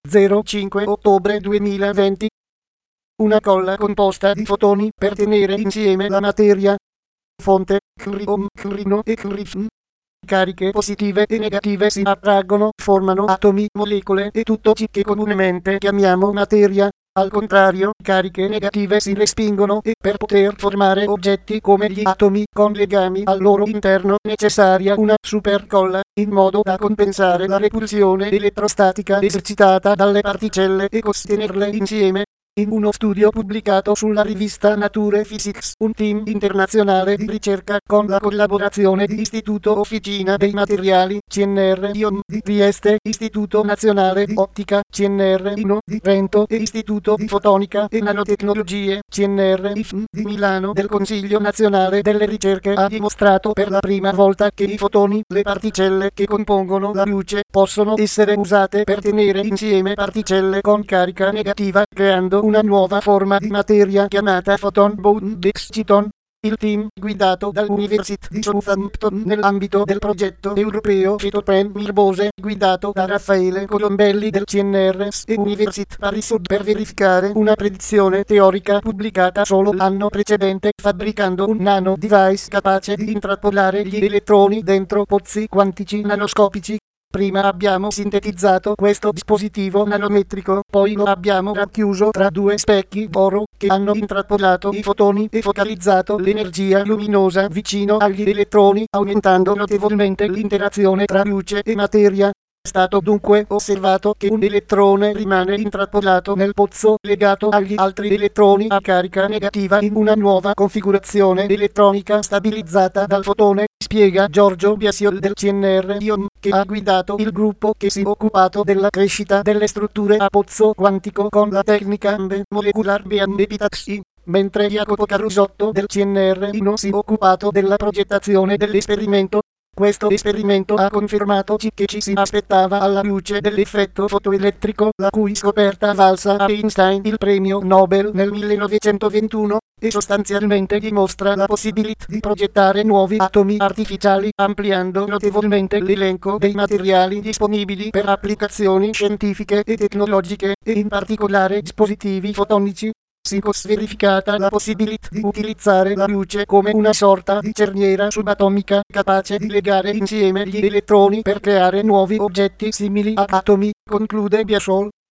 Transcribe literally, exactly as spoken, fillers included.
zero cinque ottobre duemilaventi. Una colla composta di fotoni per tenere insieme la materia. Fonte: Crion, Crino e Crifn. Cariche positive e negative si attraggono, formano atomi, molecole e tutto ciò che comunemente chiamiamo materia. Al contrario, cariche negative si respingono e per poter formare oggetti come gli atomi con legami al loro interno necessaria una supercolla, in modo da compensare la repulsione elettrostatica esercitata dalle particelle e sostenerle insieme. In uno studio pubblicato sulla rivista Nature Physics, un team internazionale di ricerca con la collaborazione di Istituto Officina dei Materiali C N R Ion di Trieste, Istituto Nazionale di Ottica C N R Ino di Trento e Istituto di Fotonica e Nanotecnologie C N R I F N di Milano del Consiglio Nazionale delle Ricerche ha dimostrato per la prima volta che i fotoni, le particelle che compongono la luce, possono essere usate per tenere insieme particelle con carica negativa, creando una nuova forma di materia chiamata photon bond exciton. Il team, guidato dall'Università di Southampton nell'ambito del progetto europeo Phytopen Mirbose, guidato da Raffaele Colombelli del C N R S e Università Paris per verificare una predizione teorica pubblicata solo l'anno precedente, fabbricando un nano device capace di intrappolare gli elettroni dentro pozzi quantici nanoscopici. Prima abbiamo sintetizzato questo dispositivo nanometrico, poi lo abbiamo racchiuso tra due specchi d'oro che hanno intrappolato i fotoni e focalizzato l'energia luminosa vicino agli elettroni, aumentando notevolmente l'interazione tra luce e materia. È stato dunque osservato che un elettrone rimane intrappolato nel pozzo legato agli altri elettroni a carica negativa in una nuova configurazione elettronica stabilizzata dal fotone, spiega Giorgio Biasiol del C N R Ion, che ha guidato il gruppo che si è occupato della crescita delle strutture a pozzo quantico con la tecnica Molecular Beam Epitaxy, mentre Jacopo Carusotto del C N R Ino si è occupato della progettazione dell'esperimento. Questo esperimento ha confermato ciò che ci si aspettava alla luce dell'effetto fotoelettrico, la cui scoperta valsa a Einstein il premio Nobel nel millenovecentoventuno, e sostanzialmente dimostra la possibilità di progettare nuovi atomi artificiali, ampliando notevolmente l'elenco dei materiali disponibili per applicazioni scientifiche e tecnologiche, e in particolare dispositivi fotonici. Si è verificata la possibilità di utilizzare la luce come una sorta di cerniera subatomica capace di legare insieme gli elettroni per creare nuovi oggetti simili a atomi, conclude Biasiol.